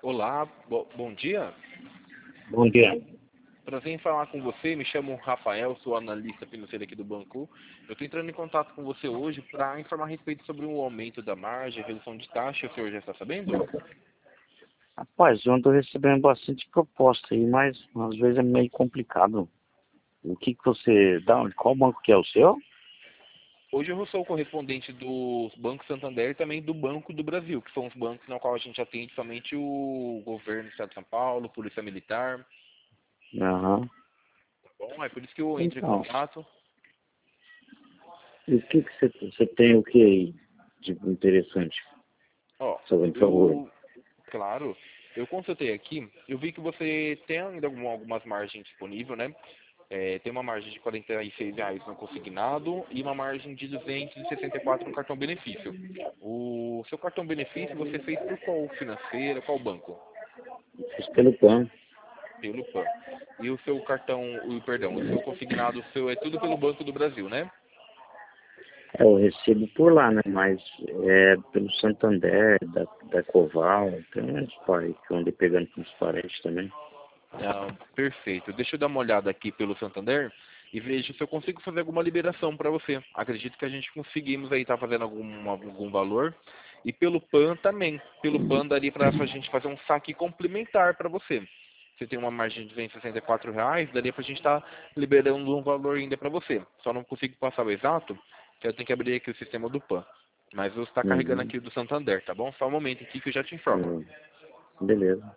Olá, bom dia. Bom dia. Prazer em falar com você. Me chamo Rafael, sou analista financeiro aqui do banco. Eu estou entrando em contato com você hoje para informar a respeito sobre o aumento da margem, redução de taxa. O senhor já está sabendo? Rapaz, eu ando recebendo bastante proposta aí, mas às vezes é meio complicado. O que você dá? Qual banco que é o seu? Hoje eu sou o correspondente do Banco Santander e também do Banco do Brasil, que são os bancos na qual a gente atende somente o governo do Estado de São Paulo, Polícia Militar. Aham. Bom, é por isso que eu entro em Então, contato. e o que você tem o que aí de interessante? Ó, Por favor. claro, eu consultei aqui, eu vi que você tem ainda algumas margens disponíveis, né? Tem uma margem de R$ 46 no consignado e uma margem de 264 no cartão benefício. O seu cartão benefício você fez por qual financeira, qual banco? Fiz pelo plano. Pelo PAN. E o seu cartão, perdão, o seu consignado, o seu é tudo pelo Banco do Brasil, né? Eu recebo por lá, né? Mas é pelo Santander, da Coval, tem uns pais que eu andei pegando com os parentes também. Ah, perfeito. Deixa eu dar uma olhada aqui pelo Santander e vejo se eu consigo fazer alguma liberação para você. Acredito que a gente conseguimos aí estar fazendo algum valor. E pelo PAN também. Pelo PAN daria para a gente fazer um saque complementar para você. Você tem uma margem de R$ 264, daria para a gente estar liberando um valor ainda para você. Só não consigo passar o exato, que eu tenho que abrir aqui o sistema do PAN. Mas você está carregando Uhum. aqui o do Santander, tá bom? Só um momento aqui que eu já te informo. Uhum. Beleza.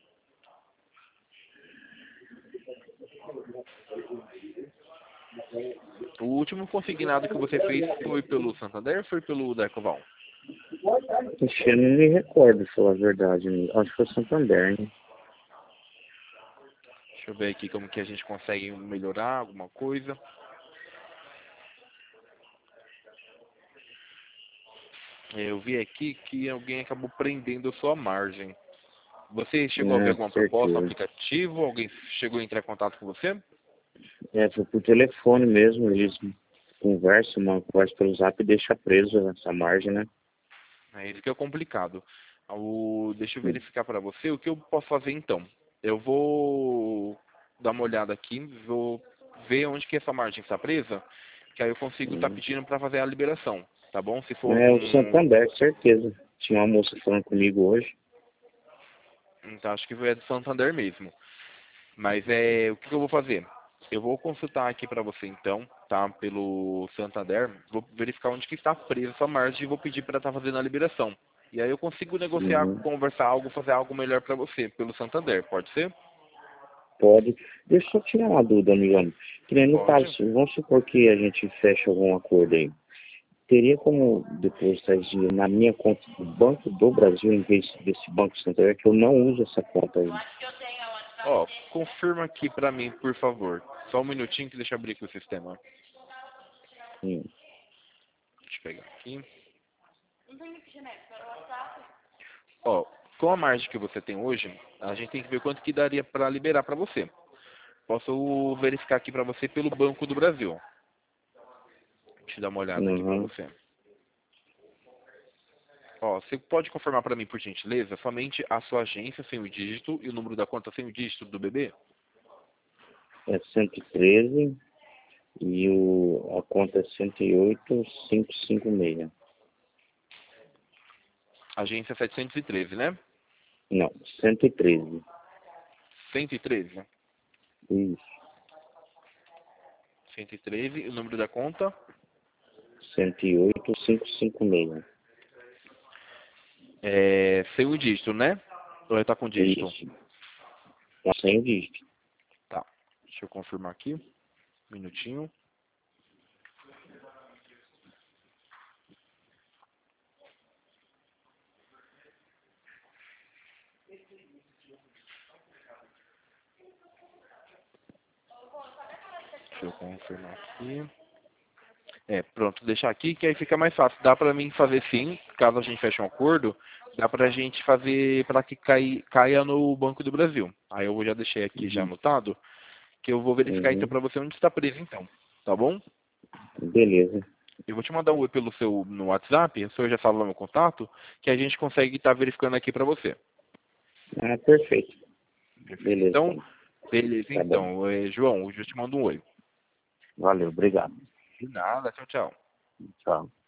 O último consignado que você fez foi pelo Santander ou foi pelo da Ecoval? Ixi, eu não me recordo, pra falar a verdade. Acho que foi Santander, né? Deixa eu ver aqui como que a gente consegue melhorar alguma coisa. Eu vi aqui que alguém acabou prendendo a sua margem. Você chegou a ver É, alguma proposta no certeza. aplicativo? Alguém chegou a entrar em contato com você? É, foi por telefone mesmo, eles conversam, uma conversa pelo zap e deixa preso essa margem, né? É isso que é complicado. Deixa eu verificar para você o que eu posso fazer então. Eu vou dar uma olhada aqui, vou ver onde que essa margem está presa, que aí eu consigo estar Hum. pedindo para fazer a liberação, tá bom? Se for É o algum. Santander, certeza. Tinha uma moça falando comigo hoje. Então acho que é do Santander mesmo. Mas o que eu vou fazer? Eu vou consultar aqui para você então, tá? Pelo Santander, vou verificar onde que está presa essa margem e vou pedir para estar fazendo a liberação. E aí eu consigo negociar, Uhum. conversar algo, fazer algo melhor para você pelo Santander, pode ser? Pode. Deixa eu tirar uma dúvida, amigão. Que nem no caso, Pode. vamos supor que a gente feche algum acordo aí. Teria como depositar esse dinheiro na minha conta do Banco do Brasil em vez desse Banco Santander, que eu não uso essa conta aí. Ó, confirma aqui para mim, por favor. Só um minutinho que deixa eu abrir aqui o sistema. Hum. Deixa eu pegar aqui. Ó, com a margem que você tem hoje, a gente tem que ver quanto que daria para liberar para você. Posso verificar aqui para você pelo Banco do Brasil. Deixa eu dar uma olhada aqui para Uhum. você. Ó, você pode confirmar para mim, por gentileza, somente a sua agência sem o dígito e o número da conta sem o dígito do bebê? É 113 e a conta é 108556. Agência 713, né? Não, 113. 113. Isso, 113, e o número da conta? 108556. Sem o dígito, né? Ou tá com dígito? Isso. Tá sem o dígito. Tá. Deixa eu confirmar aqui. Um minutinho. Deixa eu confirmar aqui. Pronto, deixar aqui que aí fica mais fácil. Dá pra mim fazer sim, caso a gente feche um acordo, dá pra gente fazer para que caia no Banco do Brasil. Aí eu já deixei aqui já Uhum. anotado, que eu vou verificar então Uhum. pra você onde está preso então, tá bom? Beleza. Eu vou te mandar um oi pelo no WhatsApp, o senhor já salva meu contato, que a gente consegue estar verificando aqui pra você. Ah, perfeito. Beleza. Então, beleza. Tá bom. Então, João, eu te mando um oi. Valeu, obrigado. De nada, tchau, tchau. Tchau.